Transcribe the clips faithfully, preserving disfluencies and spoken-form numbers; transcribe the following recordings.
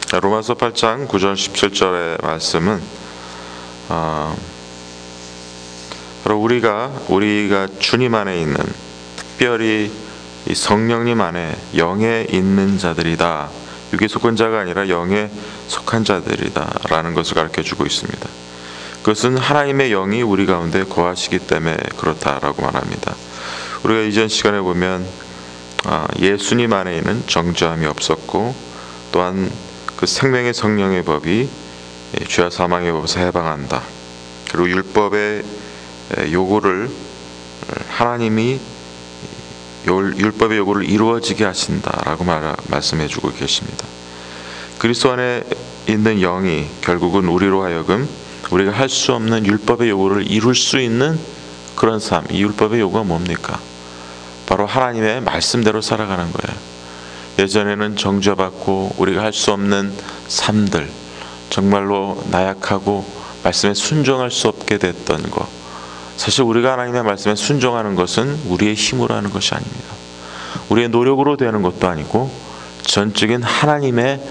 로마서 팔 장 구 절 십칠 절의 말씀은 어, 바로 우리가 우리가 주님 안에 있는, 특별히 이 성령님 안에 영에 있는 자들이다. 육에 속한 자가 아니라 영에 속한 자들이다 라는 것을 가르쳐주고 있습니다. 그것은 하나님의 영이 우리 가운데 거하시기 때문에 그렇다라고 말합니다. 우리가 이전 시간에 보면 예수님 안에 있는 정죄함이 없었고, 또한 그 생명의 성령의 법이 죄와 사망의 법에서 해방한다. 그리고 율법의 요구를 하나님이 율법의 요구를 이루어지게 하신다라고 말, 말씀해주고 계십니다. 그리스도 안에 있는 영이 결국은 우리로 하여금 우리가 할 수 없는 율법의 요구를 이룰 수 있는 그런 삶. 이 율법의 요구가 뭡니까? 바로 하나님의 말씀대로 살아가는 거예요. 예전에는 정죄받고 우리가 할 수 없는 삶들, 정말로 나약하고 말씀에 순종할 수 없게 됐던 것, 사실 우리가 하나님의 말씀에 순종하는 것은 우리의 힘으로 하는 것이 아닙니다. 우리의 노력으로 되는 것도 아니고 전적인 하나님의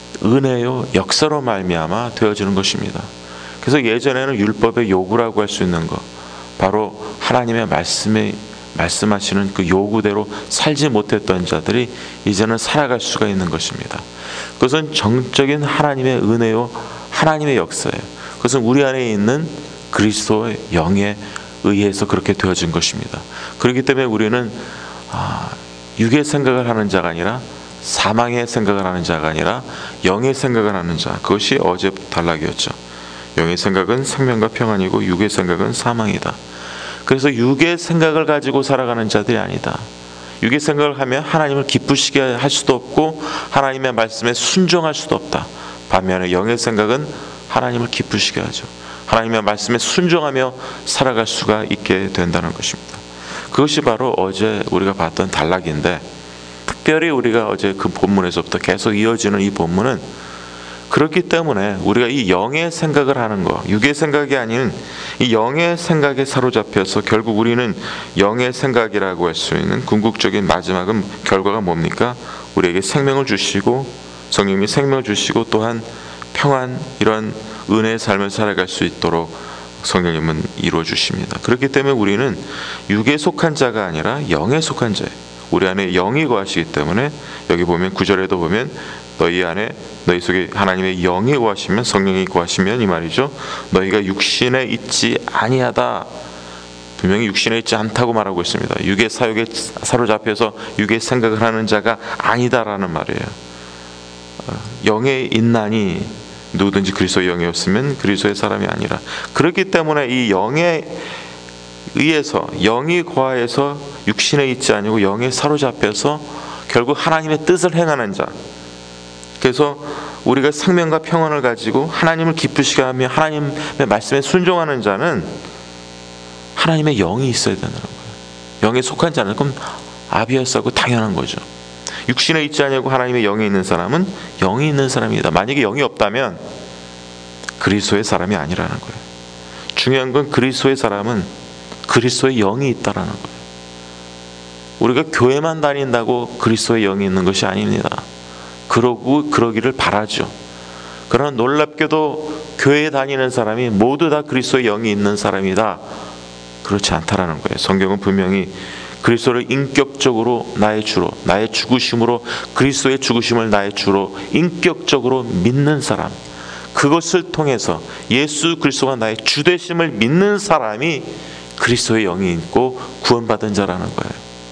은혜요 역사로 말미암아 되어지는 것입니다. 그래서 예전에는 율법의 요구라고 할 수 있는 것, 바로 하나님의 말씀에 말씀하시는 그 요구대로 살지 못했던 자들이 이제는 살아갈 수가 있는 것입니다. 그것은 정적인 하나님의 은혜요 하나님의 역사예요. 그것은 우리 안에 있는 그리스도의 영에 의해서 그렇게 되어진 것입니다. 그렇기 때문에 우리는 아, 육의 생각을 하는 자가 아니라, 사망의 생각을 하는 자가 아니라 영의 생각을 하는 자. 그것이 어제 단락이었죠. 영의 생각은 생명과 평안이고 육의 생각은 사망이다. 그래서 육의 생각을 가지고 살아가는 자들이 아니다. 육의 생각을 하면 하나님을 기쁘시게 할 수도 없고 하나님의 말씀에 순종할 수도 없다. 반면에 영의 생각은 하나님을 기쁘시게 하죠. 하나님의 말씀에 순종하며 살아갈 수가 있게 된다는 것입니다. 그것이 바로 어제 우리가 봤던 단락인데, 특별히 우리가 어제 그 본문에서부터 계속 이어지는 이 본문은, 그렇기 때문에 우리가 이 영의 생각을 하는 것, 육의 생각이 아닌 이 영의 생각에 사로잡혀서 결국 우리는 영의 생각이라고 할 수 있는 궁극적인 마지막은 결과가 뭡니까? 우리에게 생명을 주시고, 성령님이 생명을 주시고, 또한 평안, 이런 은혜의 삶을 살아갈 수 있도록 성령님은 이루어 주십니다. 그렇기 때문에 우리는 육에 속한 자가 아니라 영에 속한 자예요. 우리 안에 영이 거하시기 때문에, 여기 보면 구 절에도 보면 너희 안에, 너희 속에 하나님의 영이 거하시면, 성령이 거하시면 이 말이죠, 너희가 육신에 있지 아니하다. 분명히 육신에 있지 않다고 말하고 있습니다. 육의 사욕에 사로잡혀서 육의 생각을 하는 자가 아니다라는 말이에요. 영에 있나니 누구든지 그리스도의 영이 없으면 그리스도의 사람이 아니라. 그렇기 때문에 이 영에 의해서, 영이 거하여서 육신에 있지 아니고 영에 사로잡혀서 결국 하나님의 뜻을 행하는 자. 그래서 우리가 생명과 평안을 가지고 하나님을 기쁘시게 하며 하나님의 말씀에 순종하는 자는 하나님의 영이 있어야 되는 거예요. 영에 속한 자는 그럼 아비아스하고 당연한 거죠. 육신에 있지 않냐고 하나님의 영이 있는 사람은 영이 있는 사람이다. 만약에 영이 없다면 그리스도의 사람이 아니라는 거예요. 중요한 건 그리스도의 사람은 그리스도의 영이 있다라는 거예요. 우리가 교회만 다닌다고 그리스도의 영이 있는 것이 아닙니다. 그러고 그러기를 바라죠. 그러나 놀랍게도 교회에 다니는 사람이 모두 다 그리스도의 영이 있는 사람이다. 그렇지 않다라는 거예요. 성경은 분명히 그리스도를 인격적으로 나의 주로, 나의 죽으심으로, 그리스도의 죽으심을 나의 주로 인격적으로 믿는 사람, 그것을 통해서 예수 그리스도가 나의 주 되심을 믿는 사람이 그리스도의 영이 있고 구원받은 자라는 거예요.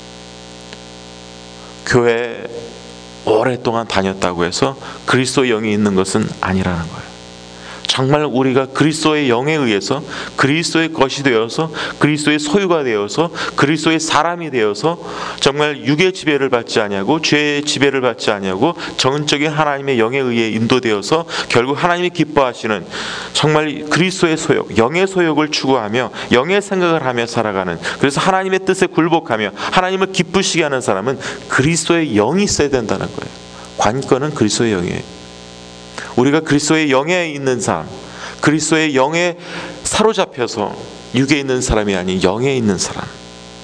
교회에 오랫동안 다녔다고 해서 그리스도의 영이 있는 것은 아니라는 거예요. 정말 우리가 그리스도의 영에 의해서 그리스도의 것이 되어서 그리스도의 소유가 되어서 그리스도의 사람이 되어서 정말 육의 지배를 받지 아니하고 죄의 지배를 받지 아니하고 전적인 하나님의 영에 의해 인도되어서 결국 하나님이 기뻐하시는 정말 그리스도의 소욕, 영의 소욕을 추구하며 영의 생각을 하며 살아가는, 그래서 하나님의 뜻에 굴복하며 하나님을 기쁘시게 하는 사람은 그리스도의 영이 있어야 된다는 거예요. 관건은 그리스도의 영이에요. 우리가 그리스도의 영에 있는 사람, 그리스도의 영에 사로잡혀서 육에 있는 사람이 아닌 영에 있는 사람,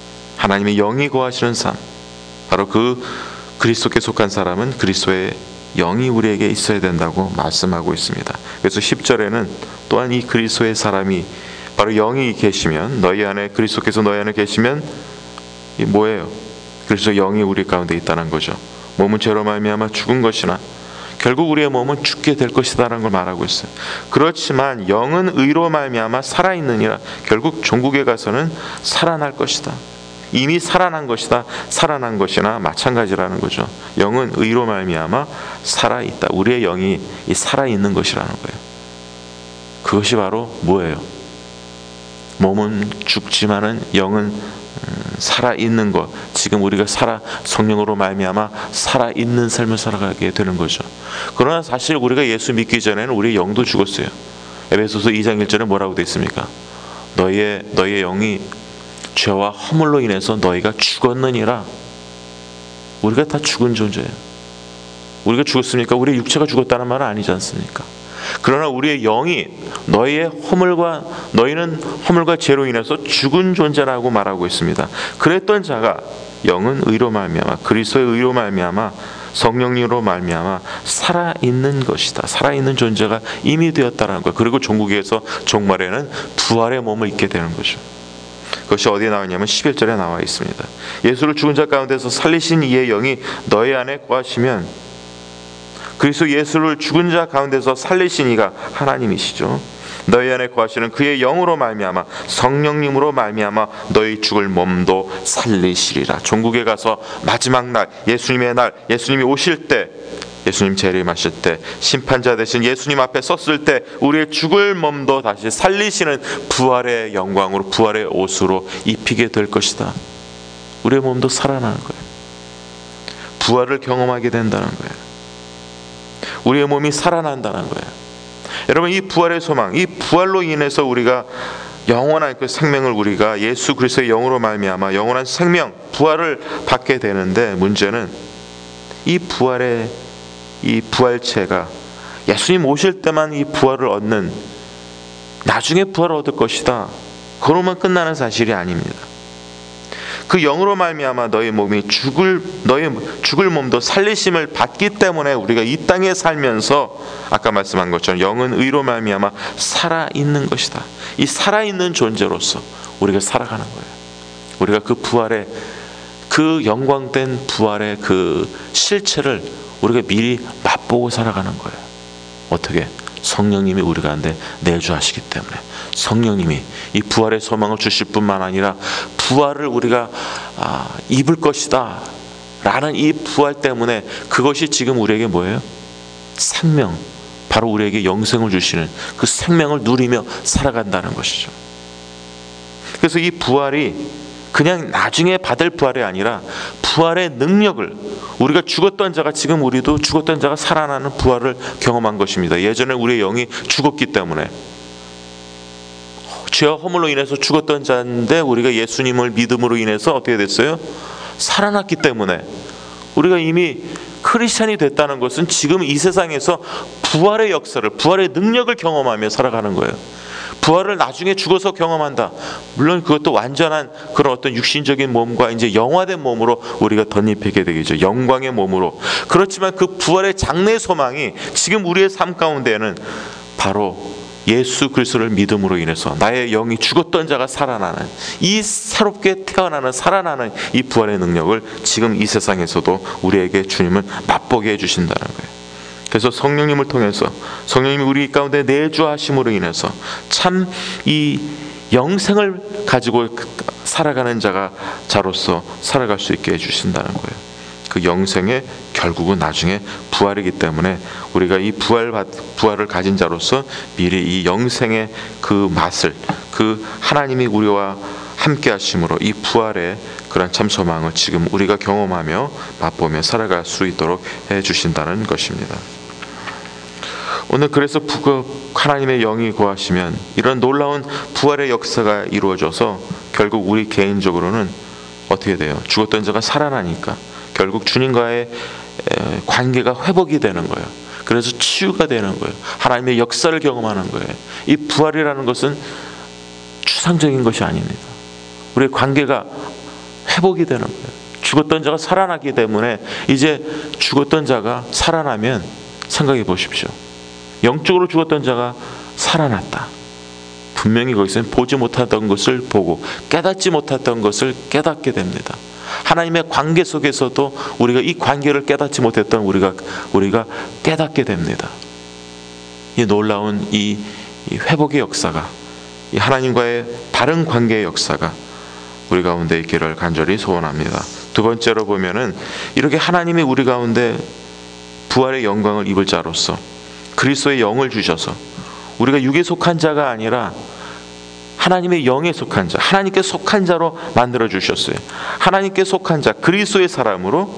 하나님의 영이 거하시는 사람, 바로 그 그리스도께 속한 사람은 그리스도의 영이 우리에게 있어야 된다고 말씀하고 있습니다. 그래서 십 절에는 또한 이 그리스도의 사람이 바로 영이 계시면, 너희 안에 그리스도께서 너희 안에 계시면 이 뭐예요? 그래서 영이 우리 가운데 있다는 거죠. 몸은 죄로 말미암아 죽은 것이나 결국 우리의 몸은 죽게 될 것이다라는 걸 말하고 있어요. 그렇지만 영은 의로 말미암아 살아있느니라. 결국 종국에 가서는 살아날 것이다. 이미 살아난 것이다. 살아난 것이나 마찬가지라는 거죠. 영은 의로 말미암아 살아있다. 우리의 영이 이 살아있는 것이라는 거예요. 그것이 바로 뭐예요? 몸은 죽지만은 영은 살아있는 것, 지금 우리가 살아 성령으로 말미암아 살아있는 삶을 살아가게 되는 거죠. 그러나 사실 우리가 예수 믿기 전에는 우리의 영도 죽었어요. 에베소서 이 장 일 절에 뭐라고 되어 있습니까? 너희의, 너희의 영이 죄와 허물로 인해서 너희가 죽었느니라. 우리가 다 죽은 존재예요. 우리가 죽었습니까? 우리의 육체가 죽었다는 말은 아니지 않습니까? 그러나 우리의 영이 너희의 허물과 너희는 허물과 죄로 인해서 죽은 존재라고 말하고 있습니다. 그랬던 자가 영은 의로 말미암아 그리스도의 의로 말미암아 성령님으로 말미암아 살아있는 것이다. 살아있는 존재가 이미 되었다는 거예요. 그리고 종국에서 종말에는 부활의 몸을 입게 되는 거죠. 그것이 어디에 나와 있냐면 십일 절에 나와 있습니다. 예수를 죽은 자 가운데서 살리신 이의 영이 너희 안에 거하시면, 그리스도 예수를 죽은 자 가운데서 살리신 이가 하나님이시죠. 너희 안에 거하시는 그의 영으로 말미암아 성령님으로 말미암아 너희 죽을 몸도 살리시리라. 종국에 가서 마지막 날, 예수님의 날, 예수님이 오실 때, 예수님 재림하실 때, 심판자 되신 예수님 앞에 섰을 때 우리의 죽을 몸도 다시 살리시는 부활의 영광으로, 부활의 옷으로 입히게 될 것이다. 우리의 몸도 살아나는 거예요. 부활을 경험하게 된다는 거예요. 우리의 몸이 살아난다는 거예요. 여러분, 이 부활의 소망, 이 부활로 인해서 우리가 영원한 그 생명을, 우리가 예수 그리스도의 영으로 말미암아 영원한 생명, 부활을 받게 되는데, 문제는 이 부활의 이 부활체가 예수님 오실 때만 이 부활을 얻는, 나중에 부활을 얻을 것이다, 그로만 끝나는 사실이 아닙니다. 그 영으로 말미암아 너희 몸이 죽을 너희 죽을 몸도 살리심을 받기 때문에 우리가 이 땅에 살면서 아까 말씀한 것처럼 영은 의로 말미암아 살아 있는 것이다. 이 살아 있는 존재로서 우리가 살아가는 거예요. 우리가 그 부활의 그 영광된 부활의 그 실체를 우리가 미리 맛보고 살아가는 거예요. 어떻게? 성령님이 우리 가운데 내주하시기 때문에, 성령님이 이 부활의 소망을 주실 뿐만 아니라 부활을 우리가 아, 입을 것이다 라는 이 부활 때문에, 그것이 지금 우리에게 뭐예요? 생명, 바로 우리에게 영생을 주시는 그 생명을 누리며 살아간다는 것이죠. 그래서 이 부활이 그냥 나중에 받을 부활이 아니라 부활의 능력을, 우리가 죽었던 자가, 지금 우리도 죽었던 자가 살아나는 부활을 경험한 것입니다. 예전에 우리의 영이 죽었기 때문에, 죄와 허물로 인해서 죽었던 자인데 우리가 예수님을 믿음으로 인해서 어떻게 됐어요? 살아났기 때문에 우리가 이미 크리스찬이 됐다는 것은 지금 이 세상에서 부활의 역사를, 부활의 능력을 경험하며 살아가는 거예요. 부활을 나중에 죽어서 경험한다. 물론 그것도 완전한 그런 어떤 육신적인 몸과 이제 영화된 몸으로 우리가 덧입히게 되겠죠. 영광의 몸으로. 그렇지만 그 부활의 장래 소망이 지금 우리의 삶 가운데는 바로 예수 그리스도를 믿음으로 인해서 나의 영이 죽었던 자가 살아나는, 이 새롭게 태어나는, 살아나는 이 부활의 능력을 지금 이 세상에서도 우리에게 주님은 맛보게 해주신다는 거예요. 그래서 성령님을 통해서, 성령님이 우리 가운데 내주하심으로 인해서 참 이 영생을 가지고 살아가는 자가 자로서 살아갈 수 있게 해주신다는 거예요. 그 영생의 결국은 나중에 부활이기 때문에 우리가 이 부활, 부활을 가진 자로서 미리 이 영생의 그 맛을, 그 하나님이 우리와 함께 하심으로 이 부활의 그런 참 소망을 지금 우리가 경험하며 맛보며 살아갈 수 있도록 해주신다는 것입니다. 오늘 그래서 하나님의 영이 거하시면 이런 놀라운 부활의 역사가 이루어져서 결국 우리 개인적으로는 어떻게 돼요? 죽었던 자가 살아나니까 결국 주님과의 관계가 회복이 되는 거예요. 그래서 치유가 되는 거예요. 하나님의 역사를 경험하는 거예요. 이 부활이라는 것은 추상적인 것이 아닙니다. 우리의 관계가 회복이 되는 거예요. 죽었던 자가 살아나기 때문에 이제 죽었던 자가 살아나면 생각해 보십시오. 영적으로 죽었던 자가 살아났다. 분명히 거기서는 보지 못하던 것을 보고 깨닫지 못했던 것을 깨닫게 됩니다. 하나님의 관계 속에서도 우리가 이 관계를 깨닫지 못했던 우리가 우리가 깨닫게 됩니다. 이 놀라운 이, 이 회복의 역사가, 이 하나님과의 바른 관계의 역사가 우리 가운데 있기를 간절히 소원합니다. 두 번째로 보면은 이렇게 하나님이 우리 가운데 부활의 영광을 입을 자로서 그리스도의 영을 주셔서 우리가 육에 속한 자가 아니라 하나님의 영에 속한 자, 하나님께 속한 자로 만들어 주셨어요. 하나님께 속한 자, 그리스도의 사람으로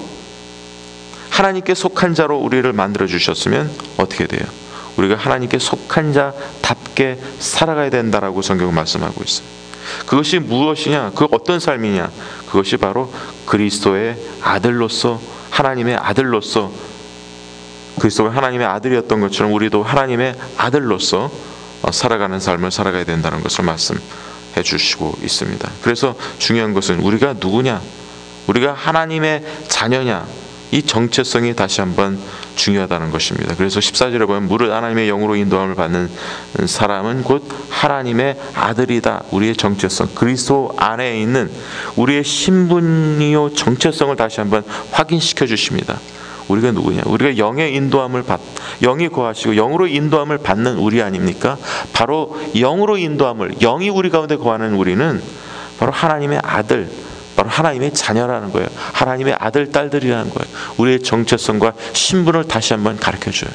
하나님께 속한 자로 우리를 만들어 주셨으면 어떻게 돼요? 우리가 하나님께 속한 자답게 살아가야 된다라고 성경은 말씀하고 있어요. 그것이 무엇이냐? 그 어떤 삶이냐? 그것이 바로 그리스도의 아들로서, 하나님의 아들로서, 그리스도가 하나님의 아들이었던 것처럼 우리도 하나님의 아들로서 살아가는 삶을 살아가야 된다는 것을 말씀해 주시고 있습니다. 그래서 중요한 것은 우리가 누구냐? 우리가 하나님의 자녀냐? 이 정체성이 다시 한번 중요하다는 것입니다. 그래서 십사 절에 보면 무릇 하나님의 영으로 인도함을 받는 사람은 곧 하나님의 아들이다. 우리의 정체성, 그리스도 안에 있는 우리의 신분이요 정체성을 다시 한번 확인시켜 주십니다. 우리가 누구냐? 우리가 영의 인도함을 받, 영이 거하시고 영으로 인도함을 받는 우리 아닙니까? 바로 영으로 인도함을, 영이 우리 가운데 거하는 우리는 바로 하나님의 아들, 바로 하나님의 자녀라는 거예요. 하나님의 아들, 딸들이라는 거예요. 우리의 정체성과 신분을 다시 한번 가르쳐줘요.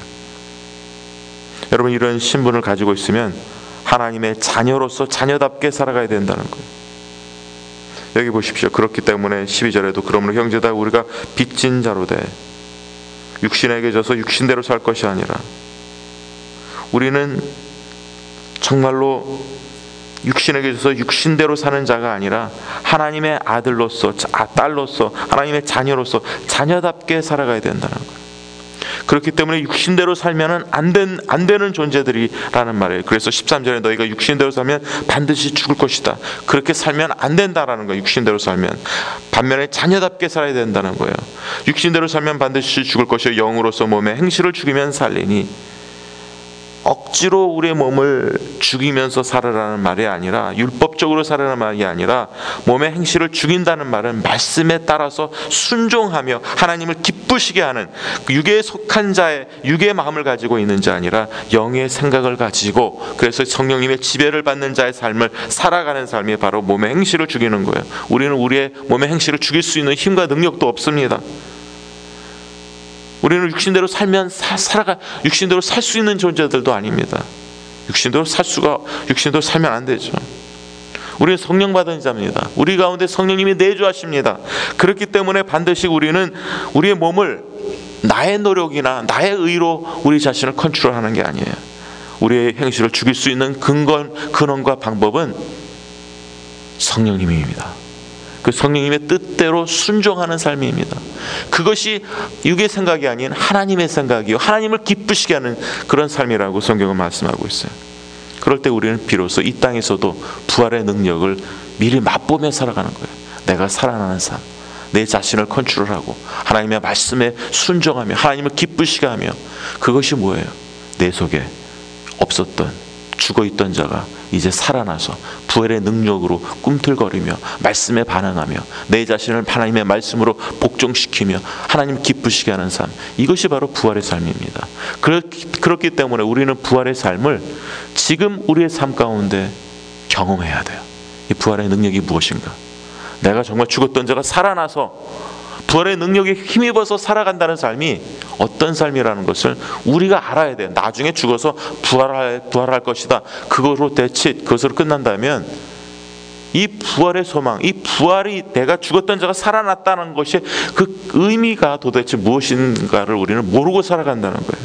여러분, 이런 신분을 가지고 있으면 하나님의 자녀로서 자녀답게 살아가야 된다는 거예요. 여기 보십시오. 그렇기 때문에 십이 절에도 그러므로 형제다 우리가 빚진 자로 돼 육신에게 져서 육신대로 살 것이 아니라, 우리는 정말로 육신에게 져서 육신대로 사는 자가 아니라 하나님의 아들로서, 딸로서, 하나님의 자녀로서 자녀답게 살아가야 된다는 거예요. 그렇기 때문에 육신대로 살면은 안, 된, 안 되는 존재들이라는 말이에요. 그래서 십삼 절에 너희가 육신대로 살면 반드시 죽을 것이다. 그렇게 살면 안 된다라는 거예요. 육신대로 살면. 반면에 자녀답게 살아야 된다는 거예요. 육신대로 살면 반드시 죽을 것이요 영으로서 몸의 행실을 죽이면 살리니, 억지로 우리의 몸을 죽이면서 살아라는 말이 아니라, 율법적으로 살아라는 말이 아니라, 몸의 행실을 죽인다는 말은 말씀에 따라서 순종하며 하나님을 기쁘시게 하는, 육에 속한 자의 육의 마음을 가지고 있는 자 아니라 영의 생각을 가지고, 그래서 성령님의 지배를 받는 자의 삶을 살아가는 삶이 바로 몸의 행실을 죽이는 거예요. 우리는 우리의 몸의 행실을 죽일 수 있는 힘과 능력도 없습니다. 우리는 육신대로 살면 사, 살아가 육신대로 살 수 있는 존재들도 아닙니다. 육신대로 살 수가 육신대로 살면 안 되죠. 우리는 성령 받은 자입니다. 우리 가운데 성령님이 내주하십니다. 그렇기 때문에 반드시 우리는 우리의 몸을 나의 노력이나 나의 의로 우리 자신을 컨트롤하는 게 아니에요. 우리의 행실을 죽일 수 있는 근건, 근원과 방법은 성령님입니다. 그 성령님의 뜻대로 순종하는 삶입니다. 그것이 육의 생각이 아닌 하나님의 생각이요, 하나님을 기쁘시게 하는 그런 삶이라고 성경은 말씀하고 있어요. 그럴 때 우리는 비로소 이 땅에서도 부활의 능력을 미리 맛보며 살아가는 거예요. 내가 살아나는 삶, 내 자신을 컨트롤하고 하나님의 말씀에 순종하며 하나님을 기쁘시게 하며, 그것이 뭐예요? 내 속에 없었던, 죽어있던 자가 이제 살아나서 부활의 능력으로 꿈틀거리며 말씀에 반응하며 내 자신을 하나님의 말씀으로 복종시키며 하나님 기쁘시게 하는 삶, 이것이 바로 부활의 삶입니다. 그렇기 때문에 우리는 부활의 삶을 지금 우리의 삶 가운데 경험해야 돼요. 이 부활의 능력이 무엇인가? 내가 정말 죽었던 자가 살아나서 부활의 능력에 힘입어서 살아간다는 삶이 어떤 삶이라는 것을 우리가 알아야 돼요. 나중에 죽어서 부활할, 부활할 것이다, 그거로 대치, 그것으로 끝난다면 이 부활의 소망, 이 부활이, 내가 죽었던 자가 살아났다는 것이 그 의미가 도대체 무엇인가를 우리는 모르고 살아간다는 거예요.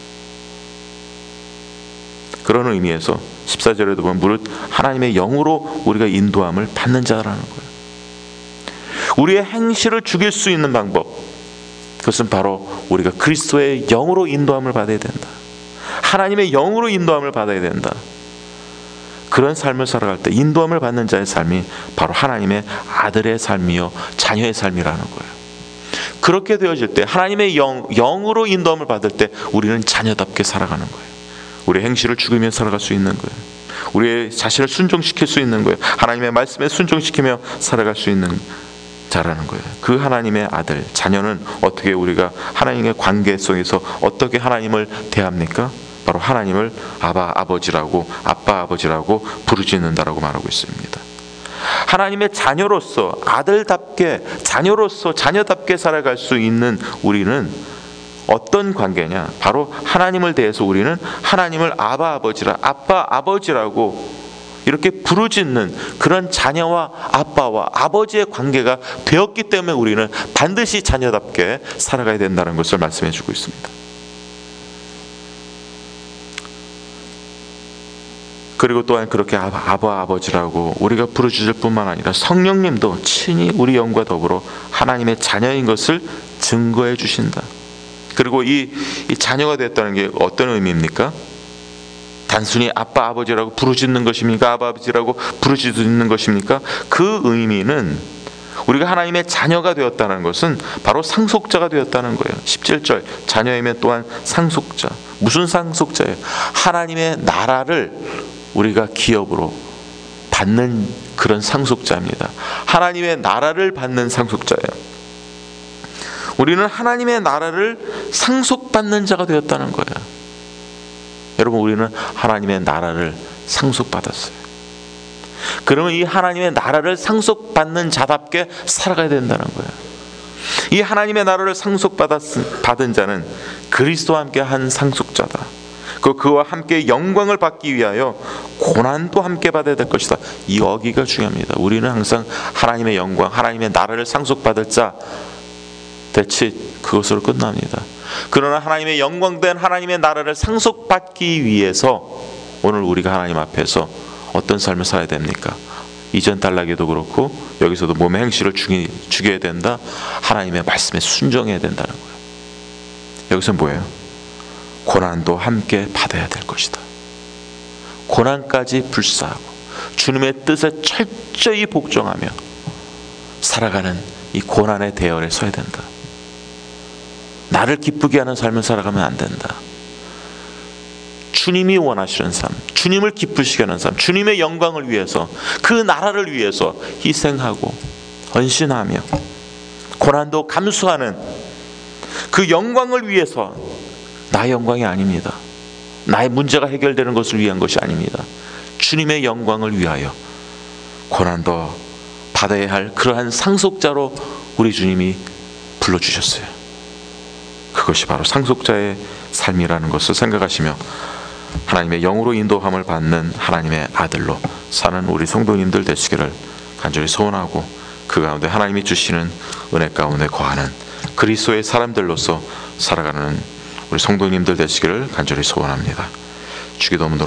그런 의미에서 십사 절에도 보면 무릇 하나님의 영으로 우리가 인도함을 받는 자라는 거예요. 우리의 행실을 죽일 수 있는 방법, 그것은 바로 우리가 그리스도의 영으로 인도함을 받아야 된다. 하나님의 영으로 인도함을 받아야 된다. 그런 삶을 살아갈 때 인도함을 받는 자의 삶이 바로 하나님의 아들의 삶이요 자녀의 삶이라는 거예요. 그렇게 되어질 때 하나님의 영, 영으로 인도함을 받을 때 우리는 자녀답게 살아가는 거예요. 우리의 행실을 죽이며 살아갈 수 있는 거예요. 우리의 자신을 순종시킬 수 있는 거예요. 하나님의 말씀에 순종시키며 살아갈 수 있는 자라는 거예요. 그 하나님의 아들, 자녀는 어떻게 우리가 하나님의 관계 속에서 어떻게 하나님을 대합니까? 바로 하나님을 아바 아버지라고 아빠 아버지라고 부르짖는다라고 말하고 있습니다. 하나님의 자녀로서 아들답게 자녀로서 자녀답게 살아갈 수 있는 우리는 어떤 관계냐? 바로 하나님을 대해서 우리는 하나님을 아바 아버지라 아빠 아버지라고 이렇게 부르짖는 그런 자녀와 아빠와 아버지의 관계가 되었기 때문에 우리는 반드시 자녀답게 살아가야 된다는 것을 말씀해 주고 있습니다. 그리고 또한 그렇게 아바, 아바 아버지라고 우리가 부르짖을 뿐만 아니라 성령님도 친히 우리 영과 더불어 하나님의 자녀인 것을 증거해 주신다. 그리고 이, 이 자녀가 됐다는 게 어떤 의미입니까? 단순히 아빠 아버지라고 부르짖는 것입니까? 아바 아버지라고 부르짖는 것입니까? 그 의미는 우리가 하나님의 자녀가 되었다는 것은 바로 상속자가 되었다는 거예요. 십칠 절 자녀이면 또한 상속자. 무슨 상속자예요? 하나님의 나라를 우리가 기업으로 받는 그런 상속자입니다. 하나님의 나라를 받는 상속자예요. 우리는 하나님의 나라를 상속받는 자가 되었다는 거예요. 여러분, 우리는 하나님의 나라를 상속받았어요. 그러면 이 하나님의 나라를 상속받는 자답게 살아가야 된다는 거예요. 이 하나님의 나라를 상속받은 자는 그리스도와 함께 한 상속자다. 그 그와 함께 영광을 받기 위하여 고난도 함께 받아야 될 것이다. 이 어기가 중요합니다. 우리는 항상 하나님의 영광, 하나님의 나라를 상속받을 자 대체 그것으로 끝납니다. 그러나 하나님의 영광된 하나님의 나라를 상속받기 위해서 오늘 우리가 하나님 앞에서 어떤 삶을 살아야 됩니까? 이전 단락에도 그렇고 여기서도 몸의 행실을 죽이, 죽여야 된다. 하나님의 말씀에 순종해야 된다는 거예요. 여기서 뭐예요? 고난도 함께 받아야 될 것이다. 고난까지 불사하고 주님의 뜻에 철저히 복종하며 살아가는 이 고난의 대열에 서야 된다. 나를 기쁘게 하는 삶을 살아가면 안 된다. 주님이 원하시는 삶, 주님을 기쁘시게 하는 삶, 주님의 영광을 위해서, 그 나라를 위해서 희생하고 헌신하며 고난도 감수하는 그 영광을 위해서, 나의 영광이 아닙니다. 나의 문제가 해결되는 것을 위한 것이 아닙니다. 주님의 영광을 위하여 고난도 받아야 할 그러한 상속자로 우리 주님이 불러주셨어요. 그것이 바로 상속자의 삶이라는 것을 생각하시며 하나님의 영으로 인도함을 받는 하나님의 아들로 사는 우리 성도님들 되시기를 간절히 소원하고, 그 가운데 하나님이 주시는 은혜 가운데 거하는 그리스도의 사람들로서 살아가는 우리 성도님들 되시기를 간절히 소원합니다. 주기도문으로